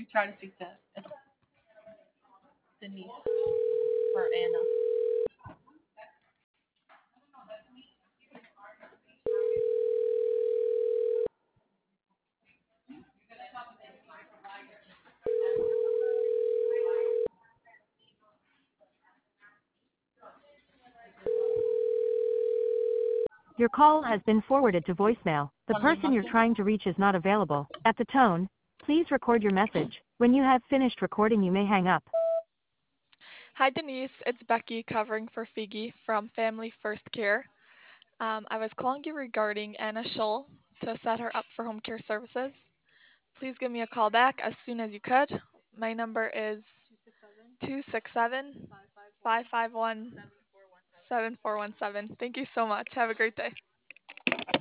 try to speak to Denise or Anna. Your call has been forwarded to voicemail. The person you're trying to reach is not available. At the tone, please record your message. When you have finished recording, you may hang up. Hi Denise, it's Becky covering for Figgy from Family First Care. I was calling you regarding Anna Scholl to set her up for home care services. Please give me a call back as soon as you could. My number is 267 551 7417. Thank you so much. Have a great day.